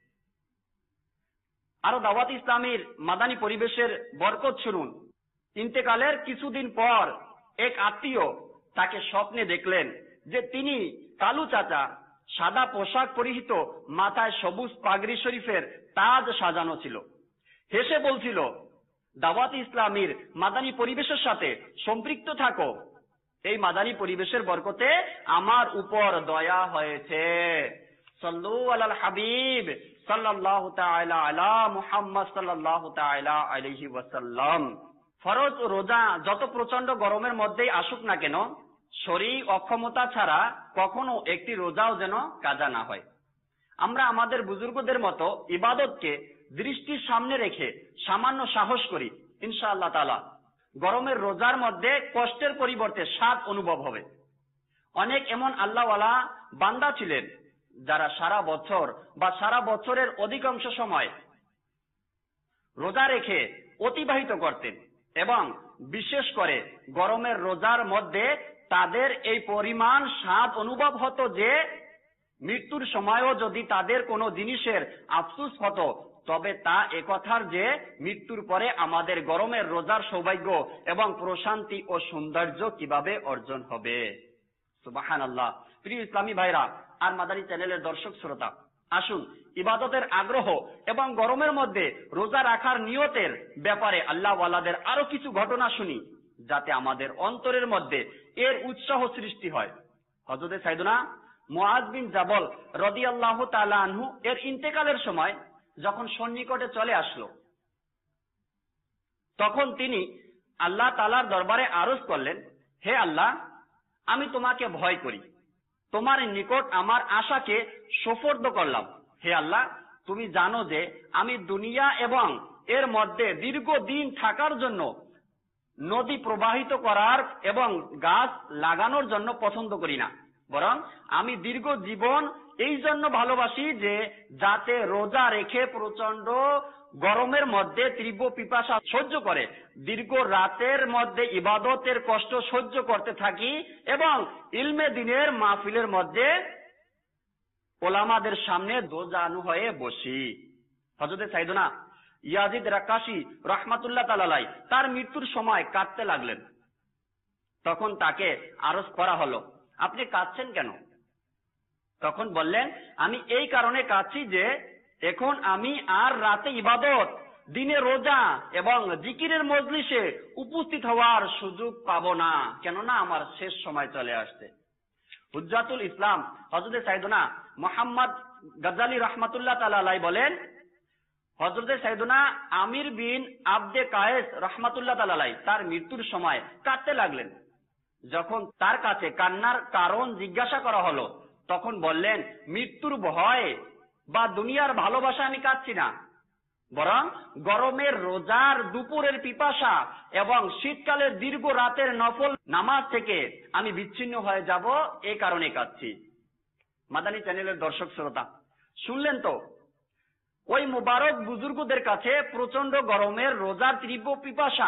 Speaker 2: আরো দাওয়াত ইসলামীর মাদানী পরিবেশের বরকত শুনুন। ইন্তেকালের কিছুদিন পর এক আত্মীয় তাকে স্বপ্নে দেখলেন যে তিনি কালু চাচা, সাদা পোশাক পরিহিত, মাথায় সবুজ পাগড়ি শরীফের তাজ সাজানো ছিল। হেসে বলছিল, দাওয়াত ইসলামীর মাদানী পরিবেশের সাথে সম্পৃক্ত থাকো, এই মাদানী পরিবেশের বরকতে আমার উপর দয়া হয়েছে। সাল্লু আলাল হাবিব সাল্লাল্লাহু তাআলা আলা মুহাম্মদ সাল্লাল্লাহু তাআলা আলাইহি ওয়াসাল্লাম। ফরজ রোজা যত প্রচন্ড গরমের মধ্যেই আসুক না কেন, শরীর অক্ষমতা ছাড়া কখনো একটি রোজাও যেন কাজা না হয়। আমরা আমাদের বুজুর্গদের মতো ইবাদতকে দৃষ্টির সামনে রেখে সামান্য সাহস করি, ইনশাআল্লাহ তাআলা গরমের রোজার মধ্যে কষ্টের পরিবর্তে স্বাদ অনুভব হবে। অনেক এমন আল্লাহওয়ালা বান্দা ছিলেন যারা সারা বছর বা সারা বছরের অধিকাংশ সময় রোজা রেখে অতিবাহিত করতেন এবং বিশেষ করে গরমের রোজার মধ্যে তাদের এই পরিমাণ স্বাদ অনুভব হতো যে মৃত্যুর সময়ও যদি তাদের কোনো জিনিসের আফসোস হতো, তবে তা একথার যে মৃত্যুর পরে আমাদের গরমের রোজার সৌভাগ্য এবং প্রশান্তি ও সৌন্দর্য কিভাবে অর্জন হবে। সুবহানাল্লাহ। প্রিয় ইসলামী ভাইরা আর মাদানী চ্যানেলের দর্শক শ্রোতা, আসুন ইবাদতের আগ্রহ এবং গরমের মধ্যে রোজা রাখার নিয়তের ব্যাপারে আল্লাহ ওয়ালাদের আরো কিছু ঘটনা শুনি, যাতে আমাদের অন্তরের মধ্যে এর উৎসাহ সৃষ্টি হয়। হযরত সাইয়েদনা মুআজ বিন জাবল রাদিয়াল্লাহু তাআলা আনহু এর ইন্তেকালের সময় যখন সন্নিকটে চলে আসলো, তখন তিনি আল্লাহ তাআলার দরবারে আরজ করলেন, হে আল্লাহ, আমি তোমাকে ভয় করি, তোমার নিকট আমার আশাকে সুপর্দ করলাম। হে আল্লাহ, তুমি জানো যে আমি দুনিয়া এবং এর মধ্যে দীর্ঘদিন থাকার জন্য নদী প্রবাহিত করার এবং গাছ লাগানোর জন্য পছন্দ করি না, বরং আমি দীর্ঘ জীবন এই জন্য ভালোবাসি যে যাতে রোজা রেখে প্রচন্ড গরমের মধ্যে তীব্র পিপাসা সহ্য করে দীর্ঘ রাতের মধ্যে ইবাদতের কষ্ট সহ্য করতে থাকি এবং ইলমে দিনের মাহফিলের মধ্যে ওলামাদের সামনে দোজানু হয়ে বসি। হযরত সাইয়েদনা ইয়াজিদ রাকাশি রাহমাতুল্লাহ তাআলা আলাইহি তার মৃত্যুর সময় কাঁদতে লাগলেন। তখন তাকে আরজ করা হলো, আপনি কাঁদছেন কেন? তখন বললেন, আমি এই কারণে কাঁদছি যে এখন আমি আর রাতে ইবাদত, দিনে রোজা এবং জিকিরের মজলিসে উপস্থিত হওয়ার সুযোগ পাবো না, কেননা আমার শেষ সময় চলে আসছে। হুজ্জাতুল ইসলাম হযরত সাইয়েদনা মুহাম্মদ গাজ্জালী রাহমাতুল্লাহ তাআলা আলাইহি বলেন, হযরত সাইয়েদনা আমির বিন আবদে কায়েস রাহমাতুল্লাহ তাআলা আলাইহি তার মৃত্যুর সময় কাঁদতে লাগলেন। যখন তার কাছে কান্নার কারণ জিজ্ঞাসা করা হলো, তখন বললেন, মৃত্যুর ভয় বা দুনিয়ার ভালোবাসা আমি কাঁদছি না, বরং গরমের রোজার দুপুরের পিপাসা এবং শীতকালের দীর্ঘ রাতের নফল নামাজ থেকে আমি বিচ্ছিন্ন হয়ে যাব, এই কারণে কাঁদছি। মাদানী চ্যানেলের দর্শক শ্রোতা, শুনলেন তো, ওই মুবারক বুজুর্গদের কাছে প্রচন্ড গরমের রোজার তীব্র পিপাসা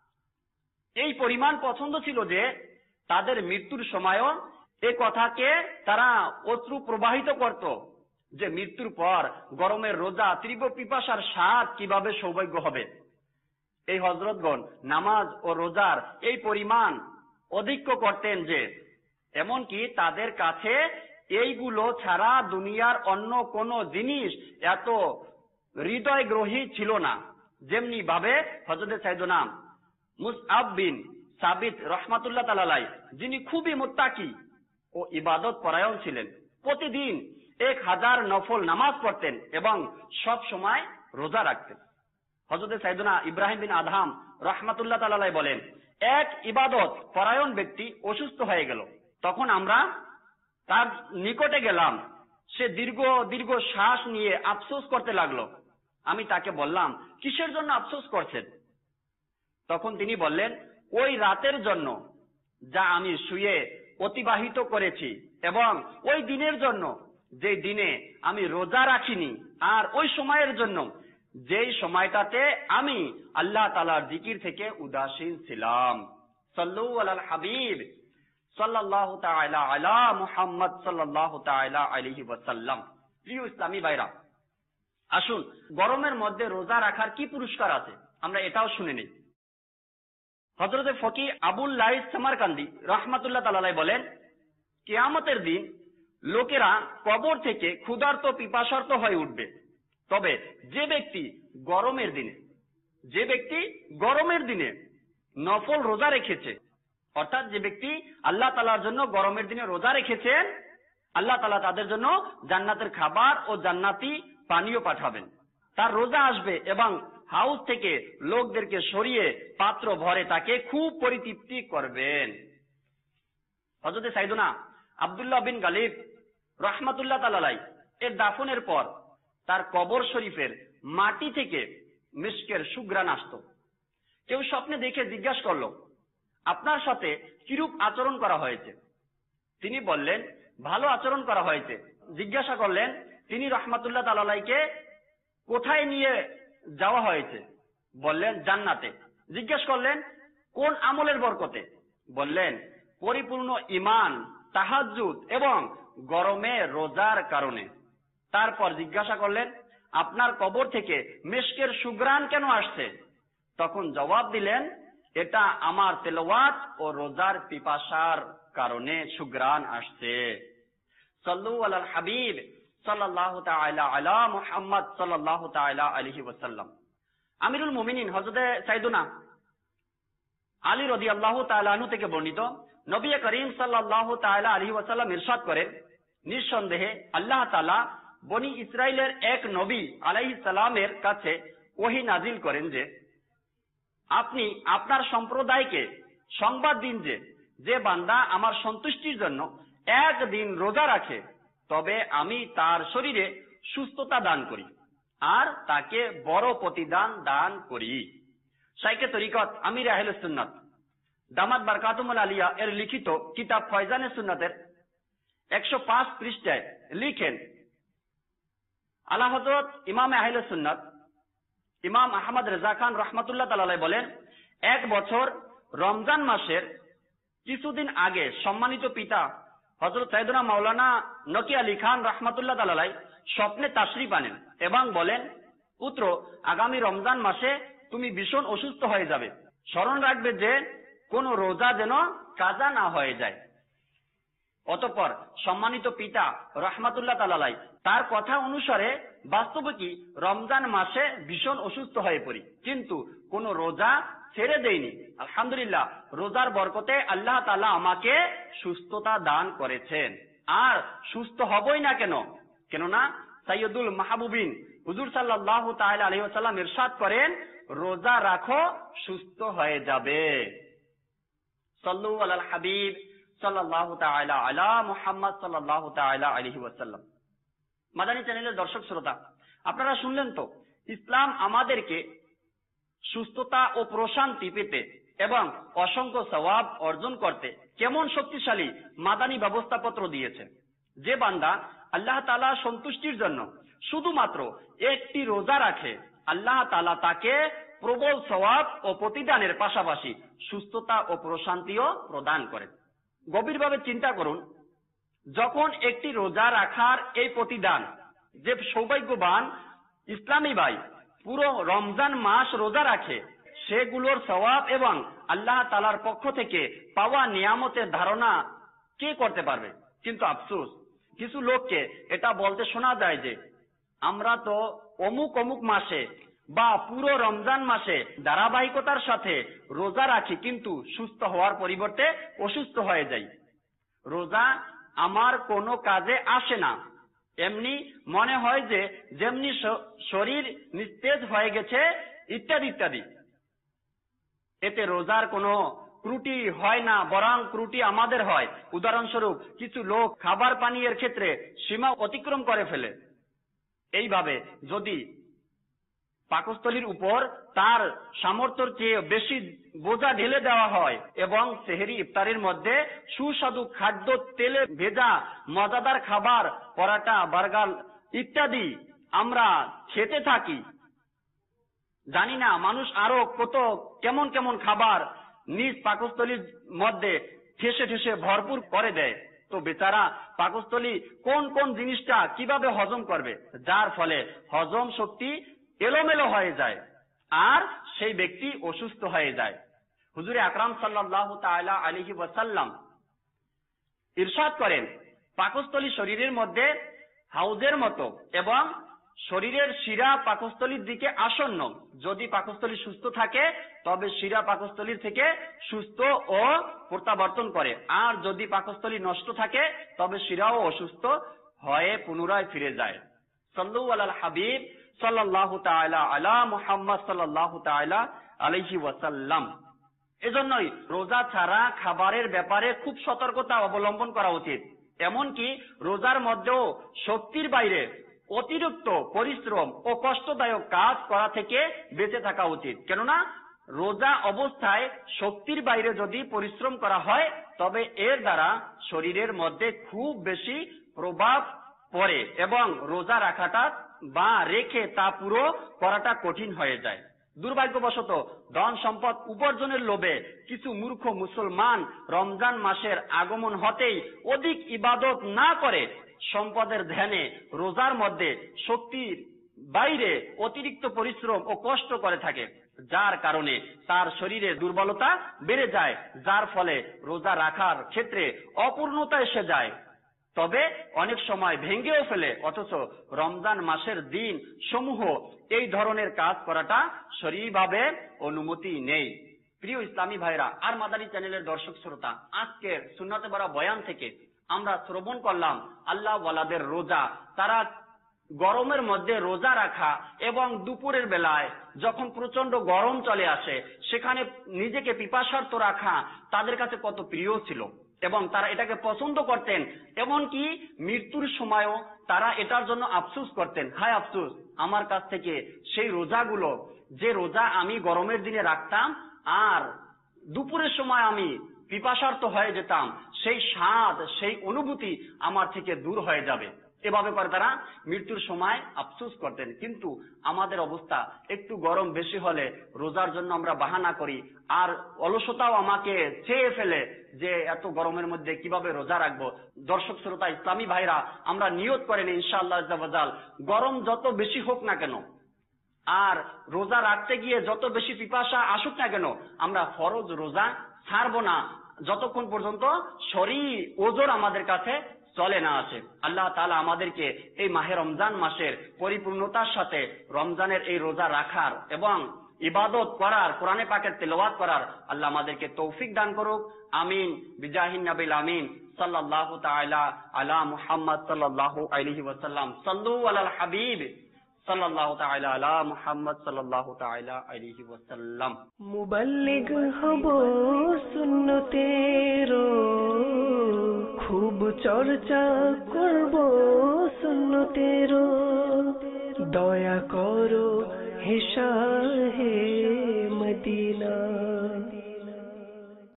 Speaker 2: এই পরিমাণ পছন্দ ছিল যে তাদের মৃত্যুর সময়ও এ কথাকে তারা অশ্রু প্রবাহিত করত যে মৃত্যুর পর গরমের রোজা তীব্র পিপাসার স্বাদ কিভাবে সৌভাগ্য হবে। এই হযরতগণ নামাজ ও রোজার এই পরিমাণ অধিক্য করতেন যে এমনকি তাদের কাছে এইগুলো ছাড়া দুনিয়ার অন্য কোন জিনিস এত হৃদয়গ্রহী ছিল না। যেমনি ভাবে হযরত সাইয়েদনা মুসআব বিন সাবিত রাহমাতুল্লাহ তাআলা আলাইহি, যিনি খুবই মুত্তাকি ও ইবাদত পরায়ণ ছিলেন, প্রতিদিন 1000 নফল নামাজ পড়তেন এবং সব সময় রোজা রাখতেন। হযরত সাইয়েদনা ইব্রাহিম বিন আদহাম রাহমাতুল্লাহ তাআলা আলাইহি বলেন, এক ইবাদত পরায়ণ ব্যক্তি অসুস্থ হয়ে গেল, তখন আমরা তার নিকটে গেলাম, সে দীর্ঘ শ্বাস নিয়ে আফসোস করতে লাগলো। আমি তাকে বললাম, কিসের জন্য আফসোস করছেন? তখন তিনি বললেন, ওই রাতের জন্য যা আমি শুয়ে অতিবাহিত করেছি এবং ওই দিনের জন্য যে দিনে আমি রোজা রাখিনি, আর ওই সময়ের জন্য যেই সময়টাতে আমি আল্লাহ তাআলার জিকির থেকে উদাসীন ছিলাম। সাল্লু আলাল হাবিব সাল্লাল্লাহু তাআলা আলা মুহাম্মদ সাল্লাল্লাহু তাআলা আলাইহি ওয়াসাল্লাম। প্রিয় ইসলামী ভাইরা, আসুন গরমের মধ্যে রোজা রাখার কি পুরস্কার আছে আমরা এটাও শুনে নিই। হযরত ফকি আবুল লাইস সামারকান্দি রাহমাতুল্লাহ তাআলা আলাইহি বলেন, কিয়ামতের দিন লোকেরা কবর থেকে ক্ষুধার্ত পিপাসার্ত হয়ে উঠবে, তবে যে ব্যক্তি গরমের দিনে নফল রোজা রেখেছে, অর্থাৎ যে ব্যক্তি আল্লাহ তাআলার জন্য গরমের দিনে রোজা রেখেছেন, আল্লাহ তাআলা তাদের জন্য জান্নাতের খাবার ও জান্নাতি পানীয় পাঠাবেন। তার রোজা আসবে এবং হাউস থেকে লোকদেরকে সরিয়ে পাত্র ভরে তাকে খুব পরিতৃপ্তি করবেন। হযরত সাইয়েদনা আব্দুল্লাহ বিন গালিব রাহমাতুল্লাহ তাআলা আলাইহি এর দাফনের পর তার কবর শরীফের মাটি থেকে মিশকের সুঘ্রাণ আসত। কেউ স্বপ্নে দেখে জিজ্ঞাসা করলো, আপনার সাথে কিরূপ আচরণ করা হয়েছে? তিনি বললেন, ভালো আচরণ করা হয়েছে। জিজ্ঞাসা করলেন, তিনি রাহমাতুল্লাহ তাআলা আলাইহিকে কোথায় নিয়ে যাওয়া হয়েছে? বললেন, জান্নাতে। জিজ্ঞাসা করলেন, কোন আমলের বরকতে? বললেন, পরিপূর্ণ ঈমান, তাহাজ্জুদ এবং গরমে রোজার কারণে। তারপর জিজ্ঞাসা করলেন, আপনার কবর থেকে মিশকের সুঘ্রাণ কেন আসছে? তখন জবাব দিলেন, এটা আমার তেলাওয়াত ও রোজার পিপাসার কারণে সুঘ্রাণ আসছে। সাল্লু আলাল হাবিব সাল্লাল্লাহু তাআলা আলা মুহাম্মদ সাল্লাল্লাহু তাআলা আলাইহি ওয়াসাল্লাম। আমিরুল মুমিনিন হযরত সাইয়েদনা আলী রাদিয়াল্লাহু তাআলা আনহু থেকে বর্ণিত, নবী করিম সাল্লাল্লাহু তাআলা আলাইহি ওয়াসাল্লাম ইরশাদ করেন, নিঃসন্দেহে আল্লাহ তাআলা বনি ইসরাইলের এক নবী আলাইহিস সালামের কাছে ওহী নাজিল করেন যে আপনি আপনার সম্প্রদায়কে সংবাদ দিন যে যে বান্দা আমার সন্তুষ্টির জন্য একদিন রোজা রাখে, তবে আমি তার শরীরে সুস্থতা দান করি আর তাকে বড় প্রতিদান দান করি। শাইখে তরিকত আমির আহলে সুন্নাত দামাত বারকাতুহুল আলিয়া এর লিখিত কিতাব ফয়জানে সুন্নাতের 105 পৃষ্ঠায় লিখেন, আলা হযরত ইমাম আহলে সুন্নাত ইমাম আহমদ রেজা খান রহমাতুল্লাহ তাআলা বলেন, এক বছর রমজান মাসের কিছুদিন আগে সম্মানিত পিতা হযরত সাইয়েদনা মাওলানা নকি আলী খান রহমাতুল্লাহ তাআলা স্বপ্নে তাশরিফ আনেন এবং বলেন, পুত্র, আগামী রমজান মাসে তুমি ভীষণ অসুস্থ হয়ে যাবে, স্মরণ রাখবে যে কোনো রোজা যেন কাজা না হয়ে যায়। অতঃপর সম্মানিত পিতা রহমাতুল্লাহ তাআলা তার কথা অনুসারে বাস্তবে কি রমজান মাসে ভীষণ অসুস্থ হয়ে পড়ি, কিন্তু কোনো রোজা ছেড়ে দেয়নি। আলহামদুলিল্লাহ, রোজার বরকতে আল্লাহ তাআলা আমাকে সুস্থতা দান করেছেন। আর সুস্থ হবই না কেন? কেননা সাইয়্যিদুল মাহবুবিন হুজুর সাল্লাল্লাহু তাআলা আলাইহি ওয়াসাল্লাম ইরশাদ করেন, রোজা রাখো, সুস্থ হয়ে যাবে। সাল্লু আলাল হাবিব সাল্লাল্লাহু তাআলা আলা মুহাম্মদ সাল্লাল্লাহু তাআলা আলাইহি ওয়াসাল্লাম। মাদানী চ্যানেলের দর্শক শ্রোতা, আপনারা শুনলেন তো, ইসলাম আমাদেরকে সুস্থতা ও প্রশান্তি পেতে এবং অসংখ্য সওয়াব অর্জন করতে কেমন শক্তিশালী মাদানী ব্যবস্থাপত্র দিয়েছে। যে বান্দা আল্লাহ তাআলা সন্তুষ্টির জন্য শুধুমাত্র একটি রোজা রাখে, আল্লাহ তাআলা তাকে প্রবল সওয়াব ও প্রতিদানের পাশাপাশি সুস্থতা ও প্রশান্তিও প্রদান করেন। গভীরভাবে চিন্তা করুন, যখন একটি রোজা রাখার এই প্রতিদান, যে সৌভাগ্যবান ইসলামী ভাই পুরো রমজান মাস রোজা রাখে, সেগুলোর সওয়াব এবং আল্লাহ তাআলার পক্ষ থেকে পাওয়া নিয়ামতের ধারণা কে করতে পারবে? কিন্তু আফসোস, কিছু লোককে এটা বলতে শোনা যায় যে আমরা তো অমুক অমুক মাসে বা পুরো রমজান মাসে ধারাবাহিকতার সাথে রোজা রাখি, কিন্তু সুস্থ হওয়ার পরিবর্তে অসুস্থ হয়ে যাই। রোজা আমার কোনো কাজে আসে না, এমনি মনে হয় যে যেমনি শরীর নিস্তেজ হয়ে গেছে, ইত্যাদি ইত্যাদি। এতে রোজার কোনো ত্রুটি হয় না, বরং ত্রুটি আমাদের হয়। উদাহরণস্বরূপ, কিছু লোক খাবার পানীয়ের ক্ষেত্রে সীমা অতিক্রম করে ফেলে। এইভাবে যদি পাকস্থলীর উপর তার সামর্থ্যের চেয়ে বেশি বোঝা ঢেলে দেওয়া হয় এবং সেহরি ইফতারের মধ্যে সুস্বাদু খাদ্য, তেলে ভেজা মজাদার খাবার, পরাটা, বার্গার ইত্যাদি আমরা খেতে থাকি, জানি না মানুষ আরো কত কেমন কেমন খাবার নিজ পাকস্থলীর মধ্যে ঠেসে ঠেসে ভরপুর করে দেয়, তো বেচারা পাকস্থলী কোন কোন জিনিসটা কিভাবে হজম করবে, যার ফলে হজম শক্তি এলোমেলো হয়ে যায় আর সেই ব্যক্তি অসুস্থ হয়ে যায়। হুজুরে আকরাম সাল্লাল্লাহু তাআলা আলাইহি ওয়াসাল্লাম ইরশাদ করেন, পাকস্থলী শরীরের মধ্যে হাউজের মতো এবং শরীরের শিরা পাকস্থলীর দিকে আসন্ন। যদি পাকস্থলী সুস্থ থাকে তবে শিরা পাকস্থলীর থেকে সুস্থ ও প্রত্যাবর্তন করে, আর যদি পাকস্থলী নষ্ট থাকে তবে শিরাও অসুস্থ হয়ে পুনরায় ফিরে যায়। সাল্লু আলাল হাবিব সাল্লাল্লাহু তাআলা আলা মুহাম্মদ সাল্লাল্লাহু তাআলা আলাইহি ওয়াসাল্লাম। এজন্যই রোজা ছাড়া খাবারের ব্যাপারে খুব সতর্কতা অবলম্বন করা উচিত। এমনকি রোজার মধ্যেও শক্তির বাইরে অতিরিক্ত পরিশ্রম ও কষ্টদায়ক কাজ করা থেকে বেঁচে থাকা উচিত। কেননা রোজা অবস্থায় শক্তির বাইরে যদি পরিশ্রম করা হয় তবে এর দ্বারা শরীরের মধ্যে খুব বেশি প্রভাব পড়ে এবং রোজা রাখাটা বা রেখে তা পুরো করাটা কঠিন হয়ে যায়। দুর্ভাগ্যবশত ধন সম্পদ উপার্জনের লোভে কিছু মূর্খ মুসলমান রমজান মাসের আগমন হতেই অধিক ইবাদত না করে সম্পদের ধ্যানে রোজার মধ্যে শক্তির বাইরে অতিরিক্ত পরিশ্রম ও কষ্ট করে থাকে, যার কারণে তার শরীরে দুর্বলতা বেড়ে যায়, যার ফলে রোজা রাখার ক্ষেত্রে অপূর্ণতা এসে যায়। তবে অনেক সময় ভেঙ্গেও ফেলে, অথচ রমজান মাসের দিন সমূহ এই ধরনের কাজ করাটা শরীরভাবে অনুমতি নেই। প্রিয় ইসলামী ভাইরা আর মাদানী চ্যানেলের দর্শক শ্রোতা, আজকের সুন্নাতে ভরা বয়ান থেকে আমরা শ্রবণ করলাম আল্লাহ ওয়ালাদের রোজা, তারা গরমের মধ্যে রোজা রাখা এবং দুপুরের বেলায় যখন প্রচন্ড গরম চলে আসে সেখানে নিজেকে পিপাসার্ত রাখা তাদের কাছে কত প্রিয় ছিল এবং তারা এটাকে পছন্দ করতেন। এমনকি মৃত্যুর সময়ও তারা এটার জন্য আফসোস করতেন, হায় আফসোস আমার কাছ থেকে সেই রোজাগুলো, যে রোজা আমি গরমের দিনে রাখতাম আর দুপুরের সময় আমি পিপাসার্ত হয়ে যেতাম, সেই স্বাদ সেই অনুভূতি আমার থেকে দূর হয়ে যাবে। এভাবে করে তারা মৃত্যুর সময় আফসোস করতেন। কিন্তু আমাদের অবস্থা একটু গরম বেশি হলে রোজার জন্য আমরা বাহানা করি, আর অলসতাও আমাকে চেয়ে ফেলে যে এত গরমের মধ্যে কিভাবে রোজা রাখবো। দর্শক শ্রোতা, ইসলামী ভাইরা, আমরা নিয়ত করেন ইনশাআল্লাহ আজ্জাওয়াজাল, গরম যত বেশি হোক না কেন আর রোজা রাখতে গিয়ে যত বেশি পিপাসা আসুক না কেন, আমরা ফরজ রোজা ছাড়বো না যতক্ষণ পর্যন্ত শরীর ওজর আমাদের কাছে চলে না আসে। আল্লাহ তাআলা আমাদেরকে এই মাহে রমজান মাসের পরিপূর্ণতার সাথে রমজানের এই রোজা রাখার এবং ইবাদত করার, কোরআনে পাকের তেলাওয়াত করার আল্লাহ আমাদেরকে তৌফিক দান করুক। আমিন বিজাহিন নবিল আমিন সাল্লাল্লাহু তাআলা আলা মুহাম্মদ সাল্লাল্লাহু আলাইহি ওয়াসাল্লাম। সাল্লু আলাল হাবিব সাল্লাল্লাহু তাআলা আলা মুহাম্মদ সাল্লাল্লাহু তাআলা আলাইহি ওয়াসাল্লাম।
Speaker 1: মুবাল্লিগ হব সুন্নতেরো, খুব চর্চা করব সুন্নতেরো। দয়া করো হে শাহে মদিনা।